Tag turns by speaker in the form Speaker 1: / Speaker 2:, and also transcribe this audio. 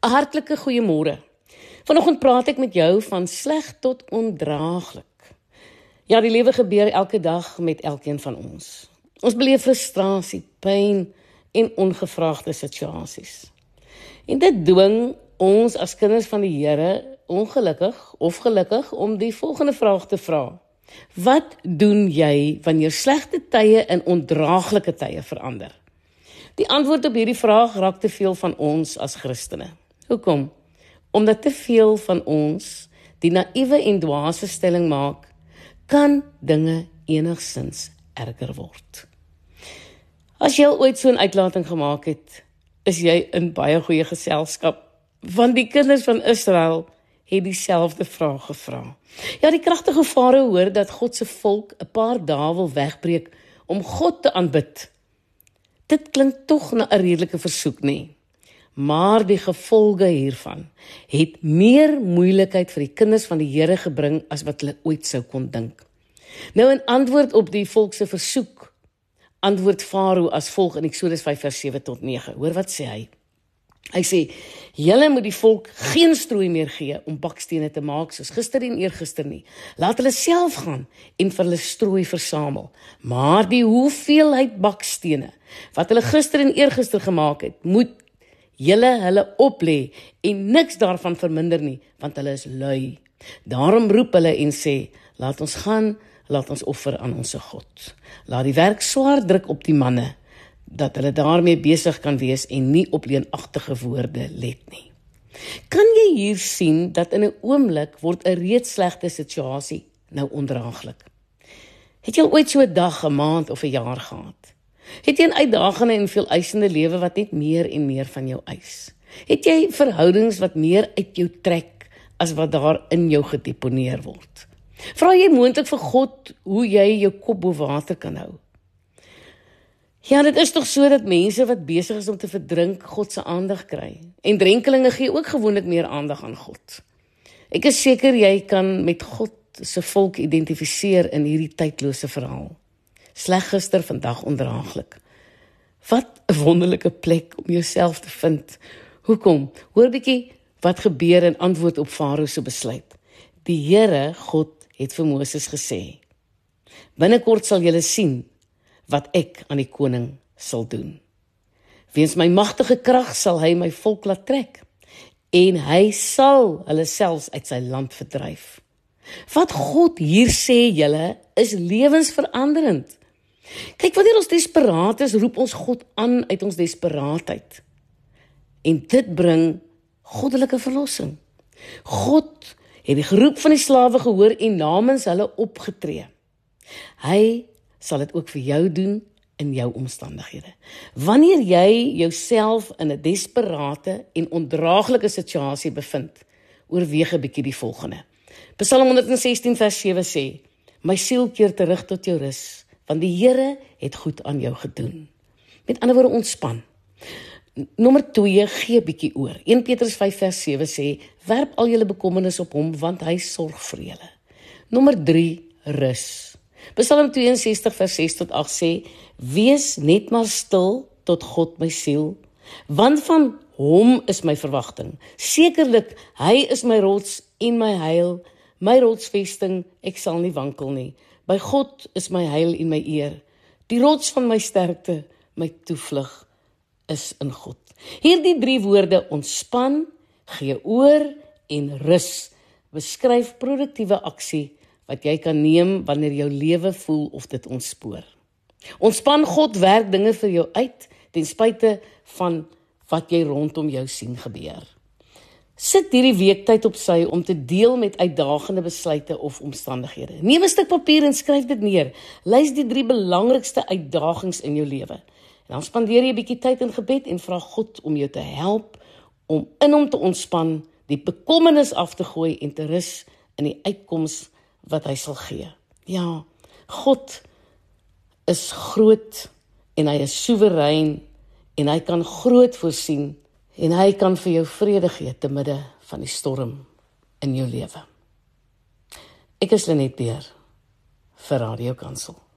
Speaker 1: 'n hartlike goeiemôre. Vanoggend praat ek met jou van sleg tot ondraaglik. Ja, die lewe gebeur elke dag met elkeen van ons. Ons beleef frustrasie, pyn en ongevraagde situasies. En dit dwing ons as kinders van die Here ongelukkig of gelukkig om die volgende vraag te vra. Wat doen jy wanneer slegte tye in ondraaglike tye verander? Die antwoord op hierdie vraag raak te veel van ons as Christene. Hoekom? Omdat te veel van ons die naïewe en dwaase stelling maak, kan dinge enigszins erger word. As jy ooit so 'n uitlating gemaak het, is jy in baie goeie geselskap, want die kinders van Israel het dieselfde vraag gevra. Ja, die kragtige Farao hoor dat God se volk 'n paar dae wil wegbreek om God te aanbid. Dit klink tog na 'n redelike versoek, nie? Maar die gevolge hiervan het meer moeilikheid vir die kinders van die Here gebring as wat hulle ooit sou kon dink. Nou in antwoord op die volk se versoek, antwoord Farao as volg in Eksodus 5 vers 7 tot 9. Hoor wat sê hy? Hy sê, julle moet die volk geen strooi meer gee om bakstene te maak soos gister en eergister nie. Laat hulle self gaan en vir hulle strooi versamel. Maar die hoeveelheid bakstene wat hulle gister en eergister gemaak het, moet julle hulle oplê en niks daarvan verminder nie, want hulle is lui. Daarom roep hulle en sê, laat ons gaan, laat ons offer aan ons God. Laat die werk swaar druk op die manne, dat hulle daarmee besig kan wees en nie op leenagtige woorde let nie. Kan jy hier sien dat in 'n oomblik word 'n reeds slegte situasie nou ondraaglik? Het jy al ooit so 'n dag, 'n maand of 'n jaar gehad? Het jy 'n uitdagende en veel eisende lewe wat net meer en meer van jou eis? Het jy verhoudings wat meer uit jou trek as wat daar in jou gedeponeer word? Vra jy moontlik vir God hoe jy jou kop bo water kan hou? Ja, dit is tog so dat mense wat besig is om te verdrink, God se aandag kry. En drenkelinge gee ook gewoonlik meer aandag aan God. Ek is seker jy kan met God se volk identifiseer in hierdie tydlose verhaal. Sleg gister, vandag ondraaglik. Wat 'n wonderlike plek om jouself te vind. Hoekom? Hoor bietjie wat gebeur in antwoord op Farao se besluit. Die Here, God, het vir Moses gesê, binnekort sal julle sien wat ek aan die koning sal doen. Weens my magtige krag sal hy my volk laat trek, en hy sal hulle selfs uit sy land verdryf. Wat God hier sê julle, is lewensveranderend. Kyk, wanneer ons desperaat is, roep ons God aan uit ons desperaatheid. En dit bring goddelike verlossing. God het die geroep van die slawe gehoor en namens hulle opgetree. Hy sal dit ook vir jou doen in jou omstandighede. Wanneer jy jouself in 'n desperate en ondraaglike situasie bevind, oorweeg 'n bietjie die volgende. Psalm 116 vers 7 sê, my siel keer terug tot jou rus, want die Here het goed aan jou gedoen. Met ander woorde, ontspan. Nommer 2, gee bietjie oor. 1 Petrus 5 vers 7 sê, werp al julle bekommernis op hom, want hy sorg vir julle. Nommer 3, rus. Psalm 62 vers 6 tot 8 sê, wees net maar stil tot God my siel, want van hom is my verwagting. Sekerlik, hy is my rots en my heil, my rotsvesting, ek sal nie wankel nie. By God is my heil en my eer. Die rots van my sterkte, my toevlug is in God. Hierdie 3 woorde, ontspan, gee oor en rus, beskryf produktiewe aksie wat jy kan neem wanneer jou lewe voel of dit ontspoor. Ontspan, God werk dinge vir jou uit, ten spyte van wat jy rondom jou sien gebeur. Sit hierdie week tyd op sy om te deel met uitdagende besluite of omstandighede. Neem 'n stuk papier en skryf dit neer. Lys die 3 belangrikste uitdagings in jou lewe. En dan spandeer jy 'n bietjie tyd in gebed en vra God om jou te help om in hom te ontspan, die bekommernis af te gooi en te rus in die uitkoms wat hy sal gee. Ja, God is groot en hy is soewerein en hy kan groot voorsien en hy kan vir jou vrede gee te midde van die storm in jou lewe. Ek is Lenet Beer vir Radio Kansel.